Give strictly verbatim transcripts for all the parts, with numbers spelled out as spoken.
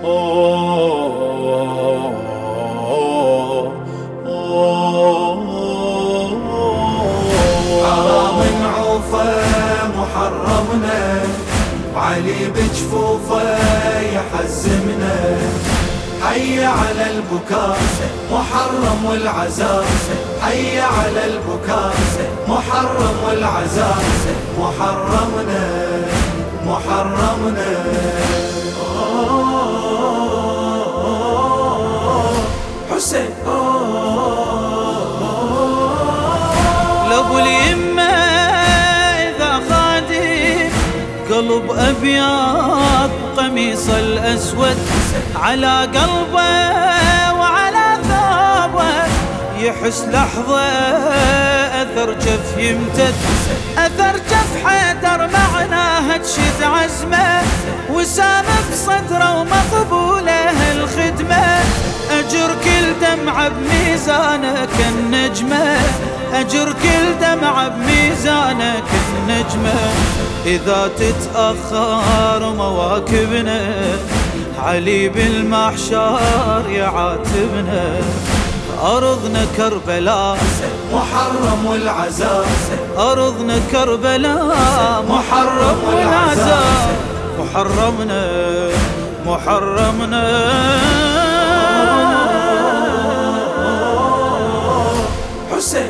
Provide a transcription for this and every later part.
حرام نعوفه محرمنا، وعلي بجفوفه يحزمنا. حي على البكاء محرم والعزاء، حي على البكاء محرم والعزاء. محرمنا محرمنا حسين. لابو اليمه اذا خادم قلب ابيض قميص الاسود على قلبه وعلى ثوبه، يحس لحظه اثر جف يمتد، اثر جف حيدر معناها تشد عزمه، وسام بصدره ومقبوله الخدمه. اجر كل دمعه بميزانه كالنجمه، اجر كل دمعه بميزانه كالنجمه. اذا تتاخر مواكبنا علي بالمحشر يعاتبنا. أرضنا كربلاء محرم والعزاء، أرضنا كربلاء محرم والعزاء. محرمنا محرمنا حسين.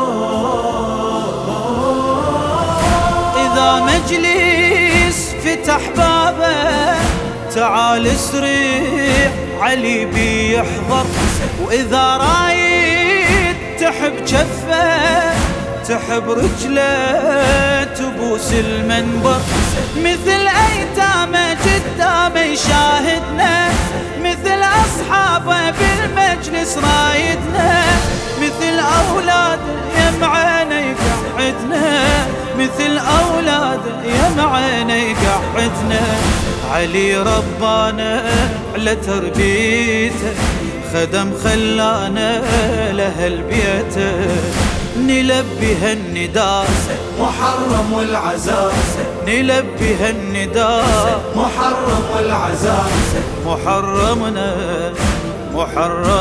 إذا مجلس فتح بابه تعال اسرع علي بيحضر، وإذا رايد تحب جفه تحب رجله تبوس المنبر. مثل أيتامه قدامه يشاهدنا، مثل أصحابه بالمجلس رايدنا، مثل أولاده يمعنا يقعدنا، مثل أولاده يمعنا يقعدنا. علي ربانا على تربيته، خدم خلانا لأهل بيته. نلبي هالنداء محرم والعزاء، نلبي هالنداء محرم والعزاء. محرمنا محرم.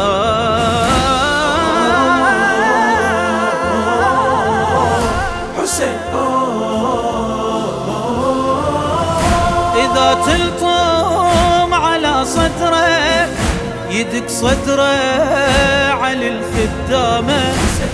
حسين. إذا تلطم على صدره يدق صدره على الخدامة،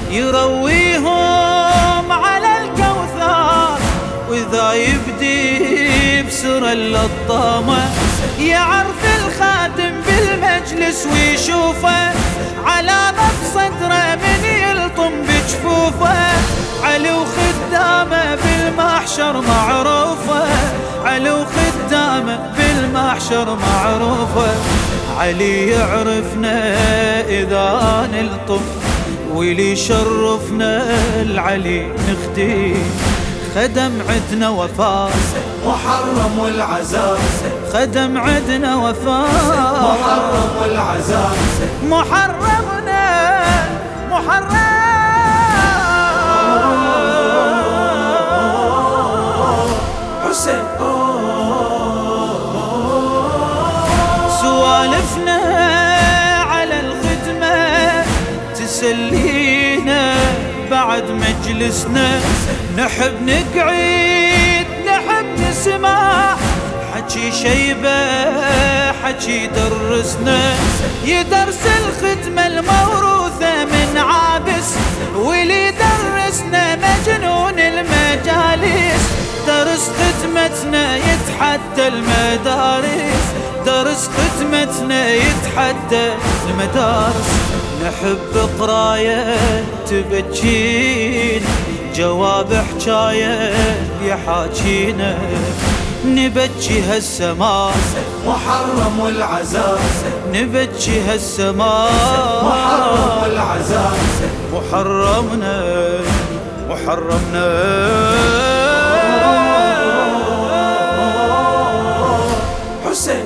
يرويهم على الكوثر. وإذا يبدي بسر اللطامة يعرف الخادم بالمجلس ويشوفه، علامة بصدره من يلطم بجفوفه. علي وخدامه بالمحشر معروفه، علي وخدامه بالمحشر معروفه. علي يعرفنا إذا نلطم، واللي شرفنا العلي نخدي. خدم عدنا وفاء محرم والعزاء، خدم عدنا وفاء محرم والعزاء. محرمنا محرم. حسين. سوالفنا على الخدمة تسلينا بعد مجلسنا، نحب نقعد نحب نسمع حكي شيبة حكي درسنا. يدرس الخدمة الموروثة من عابس، واللي درسنا مجنون المجالس. درس خدمتنا يتحدى المدارس، درس خدمتنا يتحدى المدارس. نحب قراية تبجين جواب حجاية يحاجينا. نبجي هالسماء محرم والعزاء، نبجي هالسماء محرم والعزاء. محرمنا محرمنا حسين.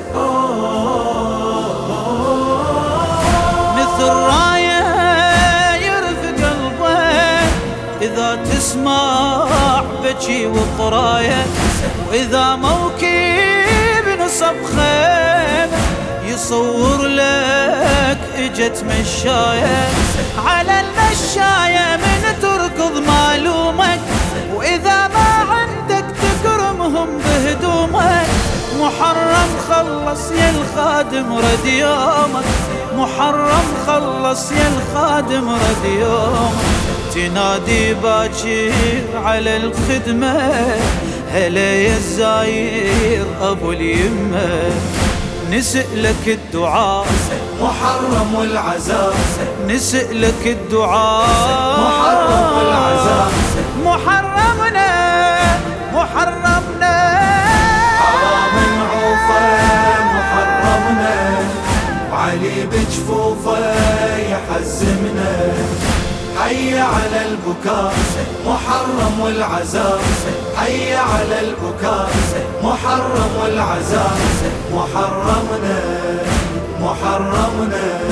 مثل راية يرف قلبه إذا تسمع بجي وقراية، وإذا موكب نصب خيمة صور لك اجت مشاية على المشاية من تركض معلومك، واذا ما عندك تكرمهم بهدومك. محرم خلص يا الخادم رد يومك، محرم خلص يا الخادم رد يومك. تنادي باكر على الخدمة، هلا يا الزاير ابو اليمة. نسألك الدعاء محرم والعزاء، نسألك الدعاء محرم والعزاء. محرمنا محرمنا حرام عوفه محرمنا، وعلي بجفوفه يحزمنا. حي على البكاء محرم والعزاء، حي على البكاء محرم والعزاء. محرمنا محرمنا